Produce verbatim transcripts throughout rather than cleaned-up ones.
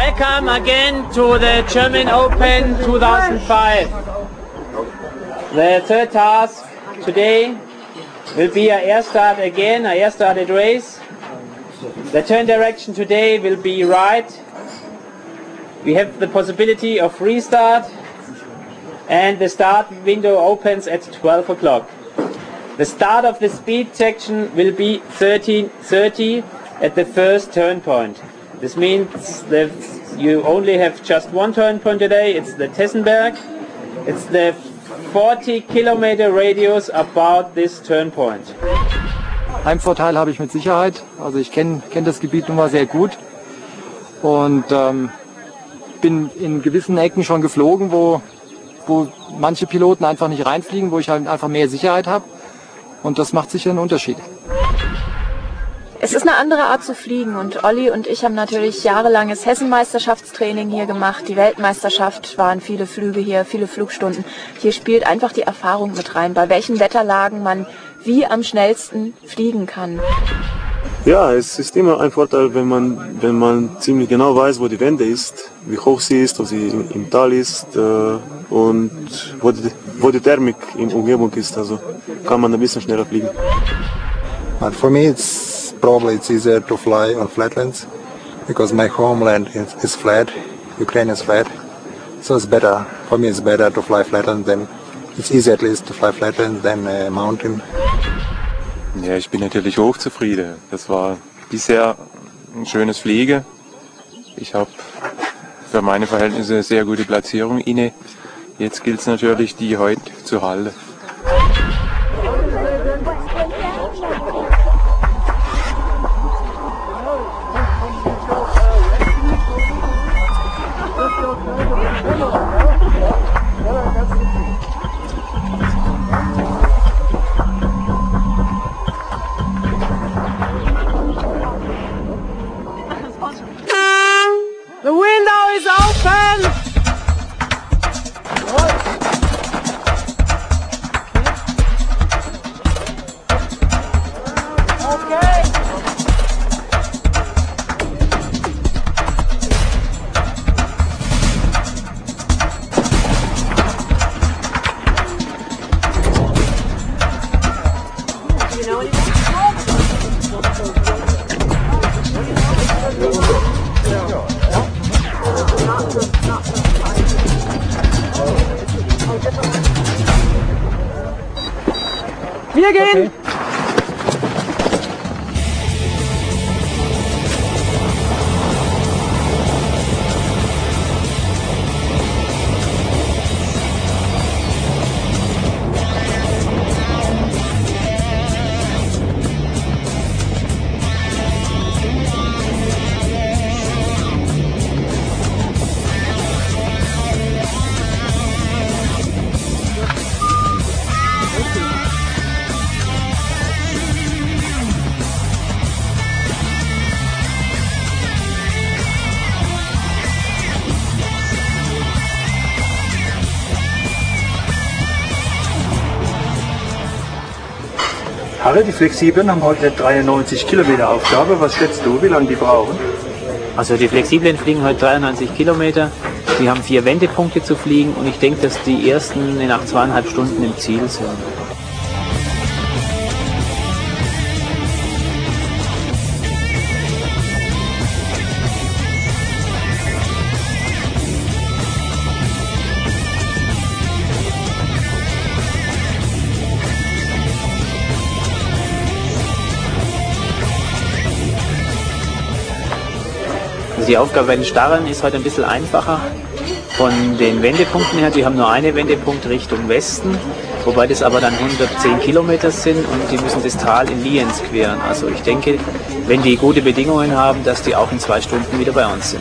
Welcome again to the German Open two thousand five. The third task today will be a air start again, a air started race. The turn direction today will be right. We have the possibility of restart and the start window opens at twelve o'clock. The start of the speed section will be thirteen thirty at the first turn point. This means that you only have just one turn point today. It's the Tessenberg. It's the forty kilometer radius about this turn point. Heimvorteil habe ich mit Sicherheit. Also ich kenne kenn das Gebiet nun mal sehr gut und ähm, bin in gewissen Ecken schon geflogen, wo, wo manche Piloten einfach nicht reinfliegen, wo ich halt einfach mehr Sicherheit habe und das macht sicher einen Unterschied. Es ist eine andere Art zu fliegen und Olli und ich haben natürlich jahrelanges Hessenmeisterschaftstraining hier gemacht. Die Weltmeisterschaft waren viele Flüge hier, viele Flugstunden. Hier spielt einfach die Erfahrung mit rein, bei welchen Wetterlagen man wie am schnellsten fliegen kann. Ja, es ist immer ein Vorteil, wenn man, wenn man ziemlich genau weiß, wo die Wende ist, wie hoch sie ist, ob sie im, im Tal ist äh, und wo die, wo die Thermik in der Umgebung ist. Also kann man ein bisschen schneller fliegen. But for me it's probably it's easier to fly on flatlands because my homeland is, is flat, Ukraine is flat, so it's better, for me it's better to fly flatland than, it's easier at least to fly flatland than a mountain. Ja, ich bin natürlich hochzufrieden. Das war bisher ein schönes Fliegen. Ich habe für meine Verhältnisse eine sehr gute Platzierung inne. Jetzt gilt es natürlich, die heute zu halten. The window is open! Wir gehen! Okay. Alle, die Flexiblen haben heute eine dreiundneunzig Kilometer Aufgabe. Was schätzt du, wie lange die brauchen? Also die Flexiblen fliegen heute dreiundneunzig Kilometer. Sie haben vier Wendepunkte zu fliegen und ich denke, dass die ersten nach zweieinhalb Stunden im Ziel sind. Die Aufgabe bei den Starren ist heute ein bisschen einfacher. Von den Wendepunkten her, die haben nur einen Wendepunkt Richtung Westen, wobei das aber dann hundertzehn Kilometer sind und die müssen das Tal in Lienz queren. Also ich denke, wenn die gute Bedingungen haben, dass die auch in zwei Stunden wieder bei uns sind.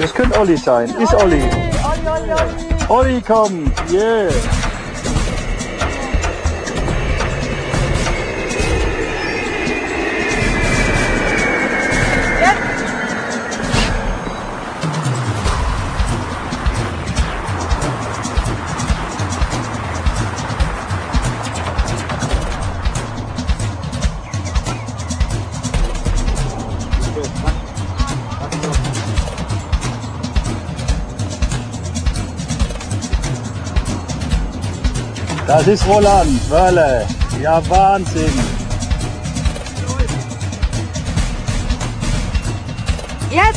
Das könnte Olli sein. Ist Olli. Olli kommt. Yeah. Das ist Roland Wörle. Ja, Wahnsinn. Jetzt!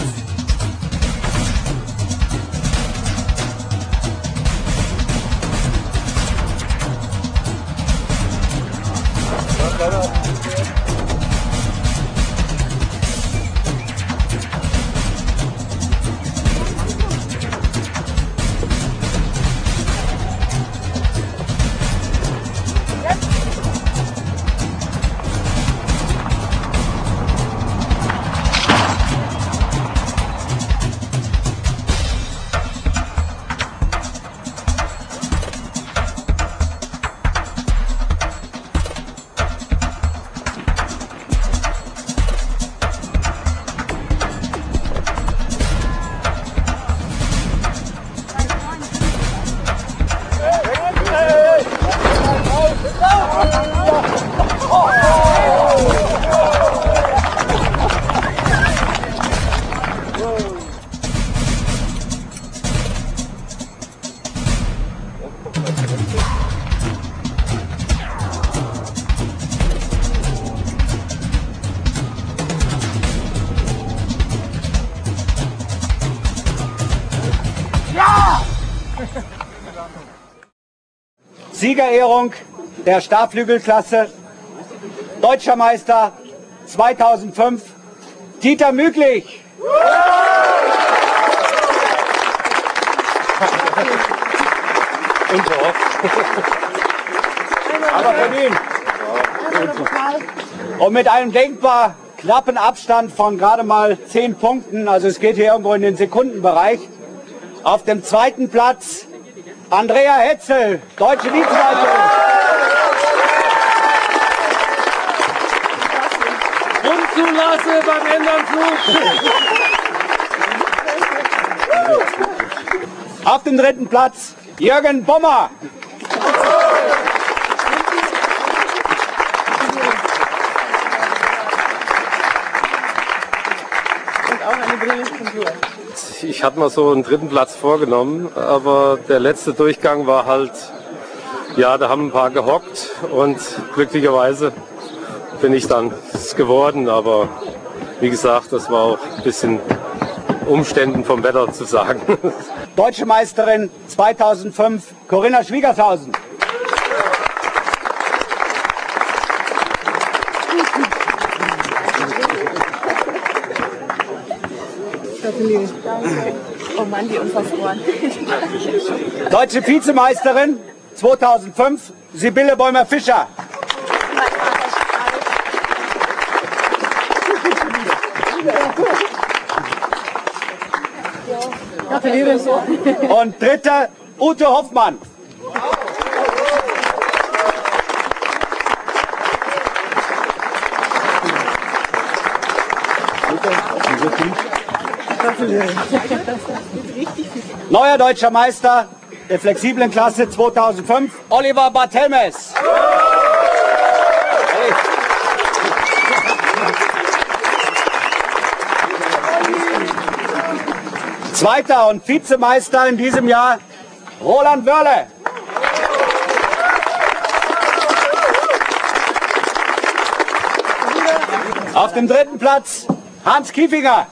Siegerehrung der Stabflügelklasse, Deutscher Meister zweitausendfünf, Dieter Müglich. Aber verdient. Und mit einem denkbar knappen Abstand von gerade mal zehn Punkten, also es geht hier irgendwo in den Sekundenbereich, auf dem zweiten Platz Andrea Hetzel, deutsche Vizemeisterin. Grundzulasse beim Ändernflug. Auf dem dritten Platz Jürgen Bommer. Ich hatte mal so einen dritten Platz vorgenommen, aber der letzte Durchgang war halt, ja, da haben ein paar gehockt und glücklicherweise bin ich dann geworden, aber wie gesagt, das war auch ein bisschen Umständen vom Wetter zu sagen. Deutsche Meisterin zweitausendfünf, Corinna Schwiegershausen. Oh Mann, die unverfroren. Deutsche Vizemeisterin zweitausendfünf, Sibylle Bäumer-Fischer. Und dritter Ute Hoffmann. Neuer deutscher Meister der flexiblen Klasse zweitausendfünf, Oliver Barthelmes. Hey. Zweiter und Vizemeister in diesem Jahr, Roland Wörle. Auf dem dritten Platz, Hans Kiefinger.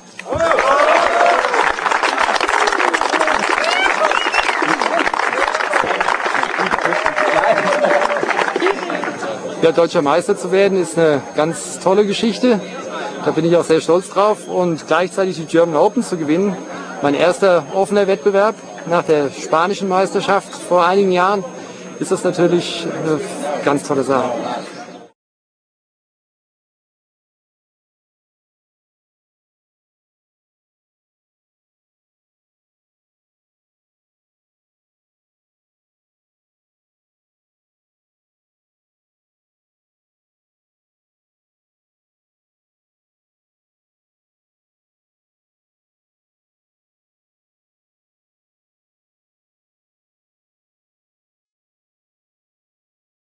Ja, deutscher Meister zu werden ist eine ganz tolle Geschichte. Da bin ich auch sehr stolz drauf. Und gleichzeitig die German Open zu gewinnen, mein erster offener Wettbewerb nach der spanischen Meisterschaft vor einigen Jahren, ist das natürlich eine ganz tolle Sache.